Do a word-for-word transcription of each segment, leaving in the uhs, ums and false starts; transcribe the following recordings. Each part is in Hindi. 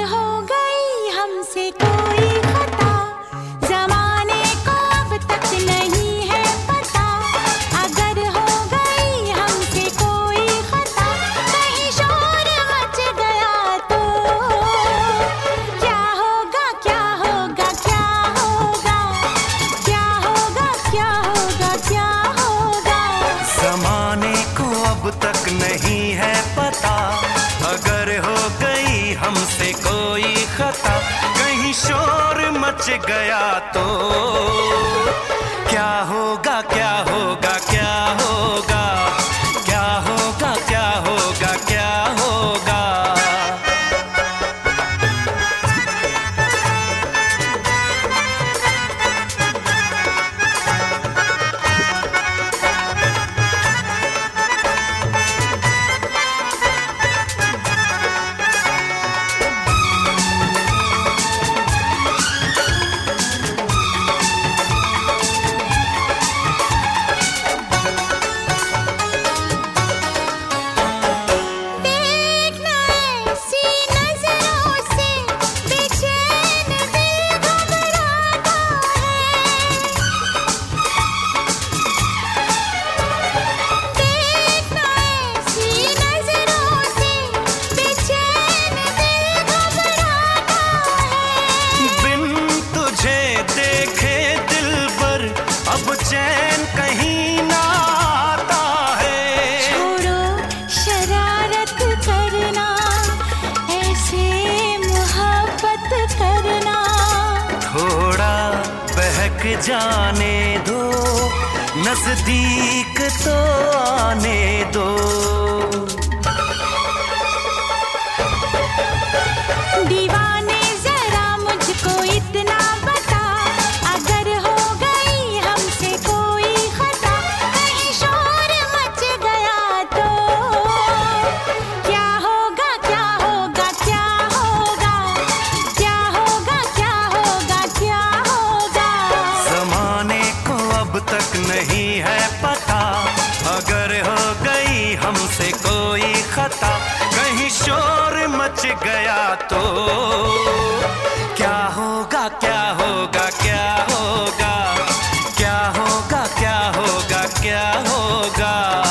हो गई हमसे कोई खता, जमाने को अब तक नहीं है पता। अगर हो गई हमसे कोई खता, कहीं शोर मच गया तो क्या होगा क्या होगा क्या होगा, क्या होगा क्या होगा क्या होगा। जमाने को अब तक नहीं है पता, अगर हो गई हमसे कोई खता, कहीं शोर मच गया तो क्या होगा क्या होगा क्या होगा, क्या होगा क्या होगा क्या होगा। चैन कहीं ना आता है। छोड़ो शरारत करना, ऐसे मोहब्बत करना। थोड़ा बहक जाने दो, नजदीक तो आने दो। दीवाने जरा मुझको इतना बता, अगर हो गई हमसे कोई खता, कहीं शोर मच गया तो क्या होगा क्या होगा क्या होगा, क्या होगा क्या होगा क्या होगा। जमाने को अब तक नहीं है पता, अगर हो गई हमसे कोई खता, कहीं शोर मच गया तो क्या होगा क्या होगा क्या होगा, क्या होगा क्या होगा क्या होगा।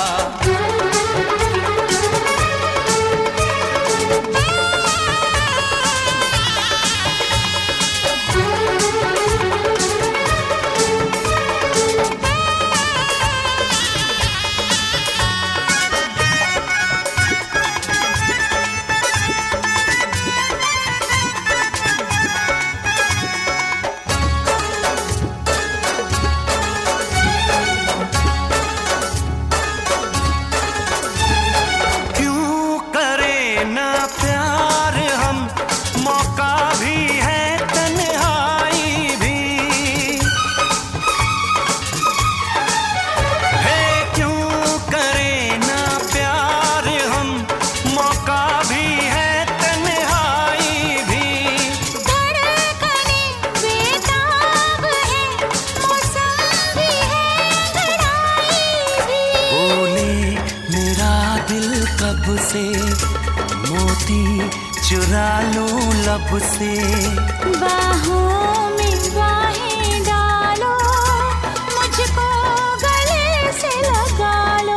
कब से मोती चुरा लूं लब से, बाहों में बाहें डालो, मुझको गले से लगा लो।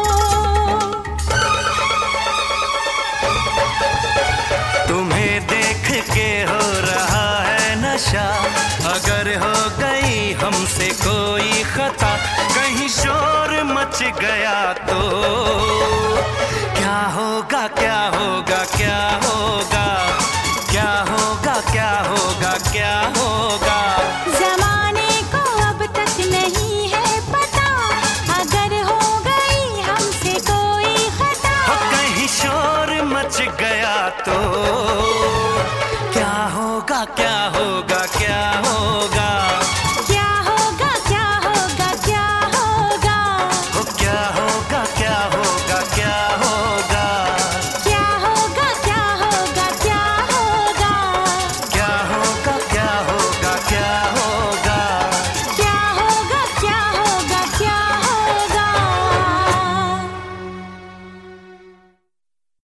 तुम्हें देख के हो रहा है नशा, अगर हो गई हमसे कोई खता, कहीं शोर मच गया तो क्या होगा क्या होगा क्या होगा, क्या होगा क्या होगा क्या होगा। जमाने को अब तक नहीं है पता, अगर हो गई हमसे कोई खता, कहीं शोर मच गया तो क्या होगा क्या होगा क्या होगा।